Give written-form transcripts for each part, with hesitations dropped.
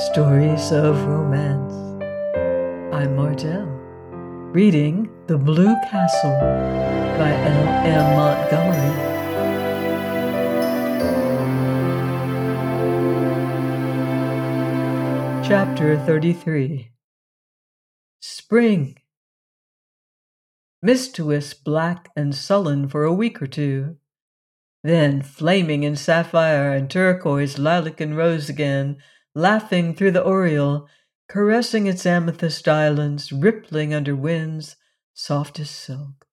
Stories of Romance. I'm Martell, reading The Blue Castle by L.M. Montgomery. Chapter 33. Spring. Mischievous, black and sullen for a week or two, then flaming in sapphire and turquoise, lilac and rose again, laughing through the oriel, caressing its amethyst islands, rippling under winds soft as silk.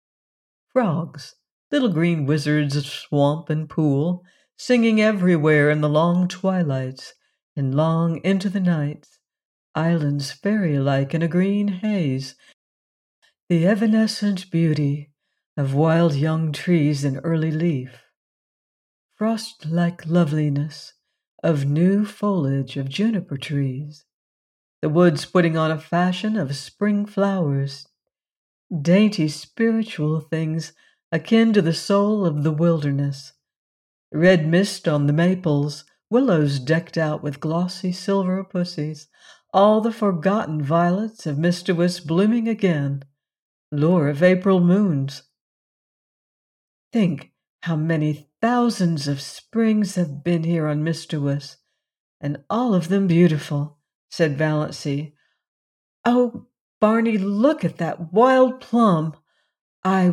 Frogs, little green wizards of swamp and pool, singing everywhere in the long twilights and long into the nights, islands fairy-like in a green haze, the evanescent beauty of wild young trees in early leaf, frost-like loveliness of new foliage of juniper trees, the woods putting on a fashion of spring flowers, dainty spiritual things akin to the soul of the wilderness, red mist on the maples, willows decked out with glossy silver pussies, all the forgotten violets of Mischievous blooming again, lure of April moons. Think how many thousands of springs have been here on Mischievous, and all of them beautiful, said Valancy. Oh, Barney, look at that wild plum. I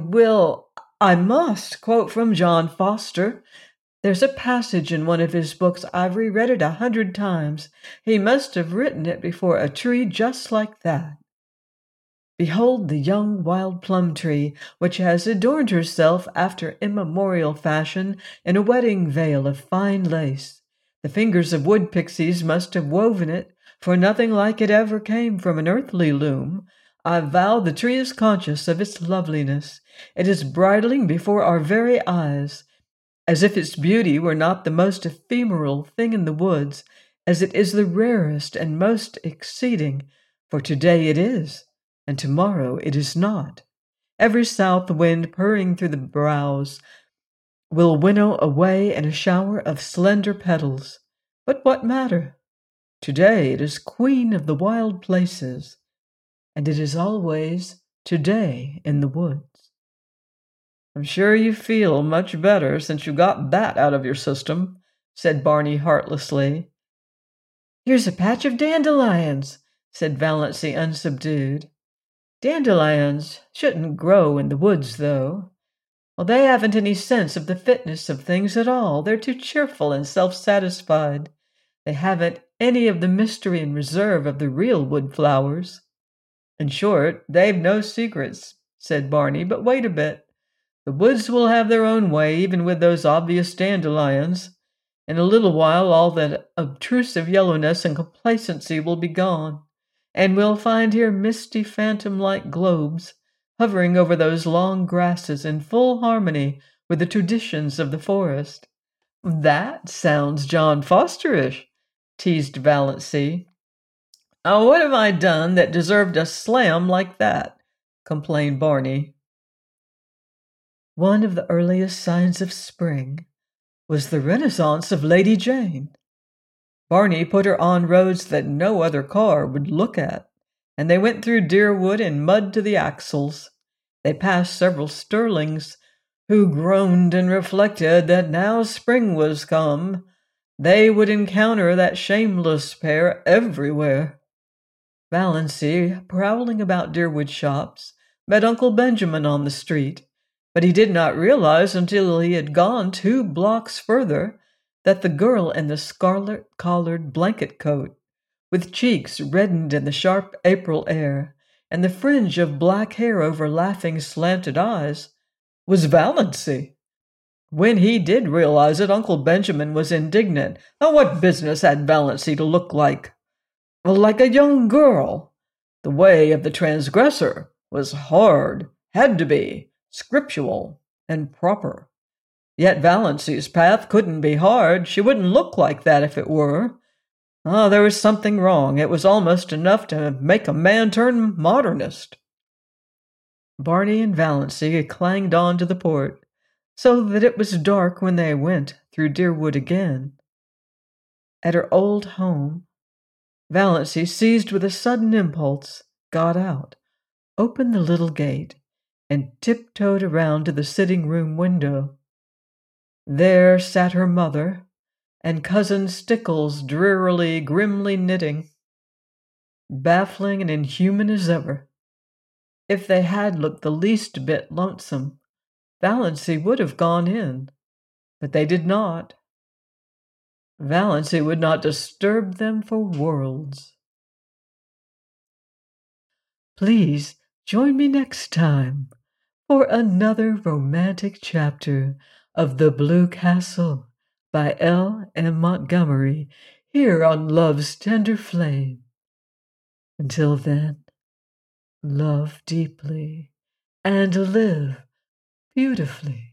must quote from John Foster. There's a passage in one of his books, I've reread it 100 times. He must have written it before a tree just like that. Behold the young wild plum tree, which has adorned herself after immemorial fashion in a wedding veil of fine lace. The fingers of wood pixies must have woven it, for nothing like it ever came from an earthly loom. I vow the tree is conscious of its loveliness. It is bridling before our very eyes, as if its beauty were not the most ephemeral thing in the woods, as it is the rarest and most exceeding, for today it is, and tomorrow it is not. Every south wind purring through the boughs will winnow away in a shower of slender petals. But what matter? Today it is queen of the wild places, and it is always today in the woods. I'm sure you feel much better since you got that out of your system, said Barney heartlessly. Here's a patch of dandelions, said Valancy unsubdued. Dandelions shouldn't grow in the woods, though. Well, they haven't any sense of the fitness of things at all. They're too cheerful and self-satisfied. They haven't any of the mystery and reserve of the real wood flowers. In short, they've no secrets, said Barney, but wait a bit. The woods will have their own way, even with those obvious dandelions. In a little while, all that obtrusive yellowness and complacency will be gone, and we'll find here misty phantom-like globes hovering over those long grasses in full harmony with the traditions of the forest. That sounds John Fosterish, teased Valancy. Oh, what have I done that deserved a slam like that? Complained Barney. One of the earliest signs of spring was the renaissance of Lady Jane. Barney put her on roads that no other car would look at, and they went through Deerwood in mud to the axles. They passed several Sterlings, who groaned and reflected that now spring was come, they would encounter that shameless pair everywhere. Valancy, prowling about Deerwood shops, met Uncle Benjamin on the street, but he did not realize until he had gone 2 blocks further that the girl in the scarlet-collared blanket coat, with cheeks reddened in the sharp April air, and the fringe of black hair over laughing slanted eyes, was Valancy. When he did realize it, Uncle Benjamin was indignant. Oh, what business had Valancy to look like? Well, like a young girl. The way of the transgressor was hard, had to be, scriptural, and proper. Yet Valancy's path couldn't be hard. She wouldn't look like that if it were. Oh, there was something wrong. It was almost enough to make a man turn modernist. Barney and Valancy clanged on to the port, so that it was dark when they went through Deerwood again. At her old home, Valancy, seized with a sudden impulse, got out, opened the little gate, and tiptoed around to the sitting-room window. There sat her mother, and Cousin Stickles drearily, grimly knitting. Baffling and inhuman as ever. If they had looked the least bit lonesome, Valancy would have gone in, but they did not. Valancy would not disturb them for worlds. Please join me next time for another romantic chapter of The Blue Castle by L. M. Montgomery here on Love's Tender Flame. Until then, love deeply and live beautifully.